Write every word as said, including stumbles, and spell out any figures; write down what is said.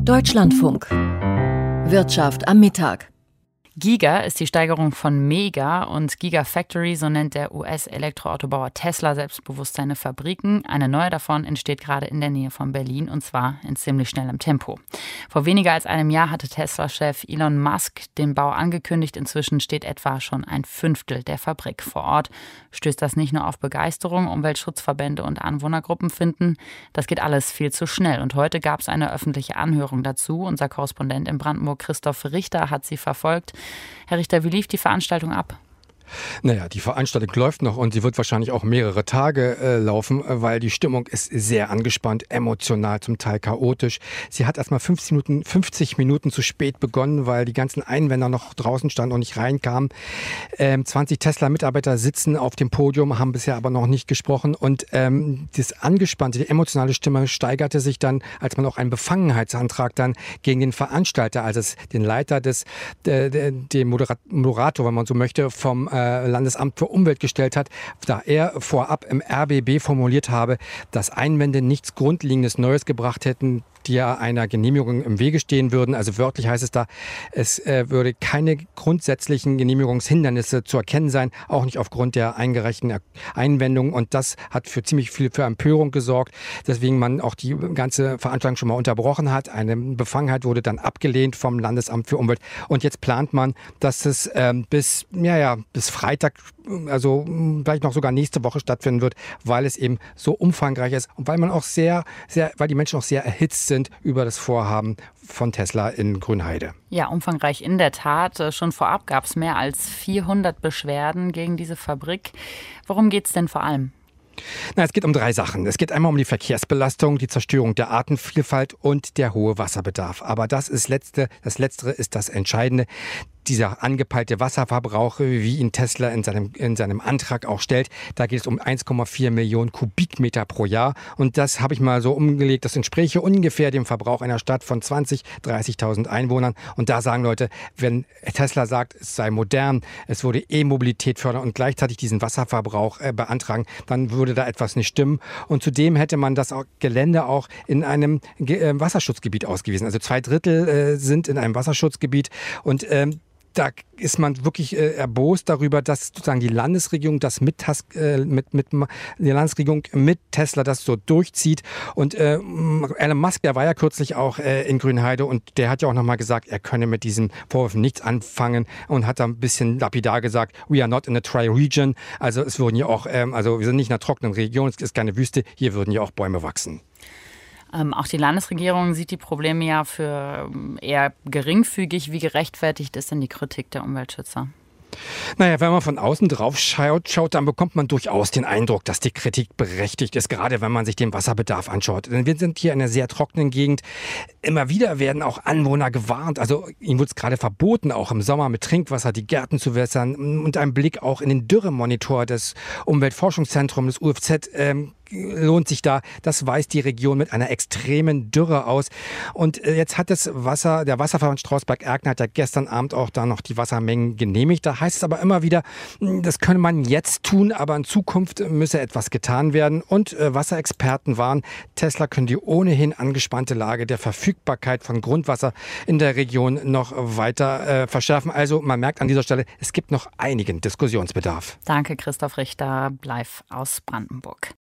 Deutschlandfunk. Wirtschaft am Mittag. Giga ist die Steigerung von Mega und Gigafactory, so nennt der U S-Elektroautobauer Tesla selbstbewusst seine Fabriken. Eine neue davon entsteht gerade in der Nähe von Berlin und zwar in ziemlich schnellem Tempo. Vor weniger als einem Jahr hatte Tesla-Chef Elon Musk den Bau angekündigt. Inzwischen steht etwa schon ein Fünftel der Fabrik vor Ort. Stößt das nicht nur auf Begeisterung? Umweltschutzverbände und Anwohnergruppen finden, das geht alles viel zu schnell. Und heute gab es eine öffentliche Anhörung dazu. Unser Korrespondent in Brandenburg, Christoph Richter, hat sie verfolgt. Herr Richter, wie lief die Veranstaltung ab? Naja, die Veranstaltung läuft noch und sie wird wahrscheinlich auch mehrere Tage äh, laufen, weil die Stimmung ist sehr angespannt, emotional, zum Teil chaotisch. Sie hat erst mal fünfzig Minuten, fünfzig Minuten zu spät begonnen, weil die ganzen Einwände noch draußen standen und nicht reinkamen. Ähm, zwanzig Tesla-Mitarbeiter sitzen auf dem Podium, haben bisher aber noch nicht gesprochen und ähm, das angespannte, die emotionale Stimme steigerte sich dann, als man auch einen Befangenheitsantrag dann gegen den Veranstalter, also den Leiter des, äh, den Moderator, wenn man so möchte, vom Landesamt für Umwelt gestellt hat, da er vorab im R B B formuliert habe, dass Einwände nichts Grundlegendes Neues gebracht hätten, die ja einer Genehmigung im Wege stehen würden. Also wörtlich heißt es da, es äh, würde keine grundsätzlichen Genehmigungshindernisse zu erkennen sein, auch nicht aufgrund der eingereichten Einwendungen. Und das hat für ziemlich viel für Empörung gesorgt, deswegen man auch die ganze Veranstaltung schon mal unterbrochen hat. Eine Befangenheit wurde dann abgelehnt vom Landesamt für Umwelt. Und jetzt plant man, dass es ähm, bis, ja, ja, bis Freitag, also vielleicht noch sogar nächste Woche stattfinden wird, weil es eben so umfangreich ist und weil man auch sehr, sehr, weil die Menschen auch sehr erhitzt sind über das Vorhaben von Tesla in Grünheide. Ja, umfangreich in der Tat. Schon vorab gab es mehr als vierhundert Beschwerden gegen diese Fabrik. Worum geht es denn vor allem? Na, es geht um drei Sachen. Es geht einmal um die Verkehrsbelastung, die Zerstörung der Artenvielfalt und der hohe Wasserbedarf. Aber das ist letzte, das Letztere ist das Entscheidende. Dieser angepeilte Wasserverbrauch, wie ihn Tesla in seinem, in seinem Antrag auch stellt, da geht es um eins Komma vier Millionen Kubikmeter pro Jahr. Und das habe ich mal so umgelegt. Das entspräche ungefähr dem Verbrauch einer Stadt von zwanzigtausend, dreißigtausend Einwohnern. Und da sagen Leute, wenn Tesla sagt, es sei modern, es würde E-Mobilität fördern und gleichzeitig diesen Wasserverbrauch äh, beantragen, dann würde da etwas nicht stimmen. Und zudem hätte man das Gelände auch in einem äh, Wasserschutzgebiet ausgewiesen. Also zwei Drittel äh, sind in einem Wasserschutzgebiet und ähm, da ist man wirklich äh, erbost darüber, dass sozusagen die Landesregierung das mit, äh, mit, mit die Landesregierung mit Tesla das so durchzieht. Und äh, Elon Musk, der war ja kürzlich auch äh, in Grünheide und der hat ja auch nochmal gesagt, er könne mit diesen Vorwürfen nichts anfangen und hat da ein bisschen lapidar gesagt, we are not in a dry region. Also es würden ja auch, ähm, also wir sind nicht in einer trockenen Region, es ist keine Wüste, hier würden ja auch Bäume wachsen. Ähm, auch die Landesregierung sieht die Probleme ja für eher geringfügig. Wie gerechtfertigt ist denn die Kritik der Umweltschützer? Naja, wenn man von außen drauf schaut, schaut, dann bekommt man durchaus den Eindruck, dass die Kritik berechtigt ist, gerade wenn man sich den Wasserbedarf anschaut. Denn wir sind hier in einer sehr trockenen Gegend. Immer wieder werden auch Anwohner gewarnt. Also ihnen wird es gerade verboten, auch im Sommer mit Trinkwasser die Gärten zu wässern. Und ein Blick auch in den Dürremonitor des Umweltforschungszentrums, des U F Z, ähm, lohnt sich da. Das weist die Region mit einer extremen Dürre aus. Und jetzt hat das Wasser, der Wasserverband Strausberg-Erkner hat ja gestern Abend auch da noch die Wassermengen genehmigt. Da heißt es aber immer wieder, das könne man jetzt tun, aber in Zukunft müsse etwas getan werden. Und äh, Wasserexperten warnen, Tesla können die ohnehin angespannte Lage der Verfügbarkeit von Grundwasser in der Region noch weiter äh, verschärfen. Also man merkt an dieser Stelle, es gibt noch einigen Diskussionsbedarf. Danke, Christoph Richter, live aus Brandenburg.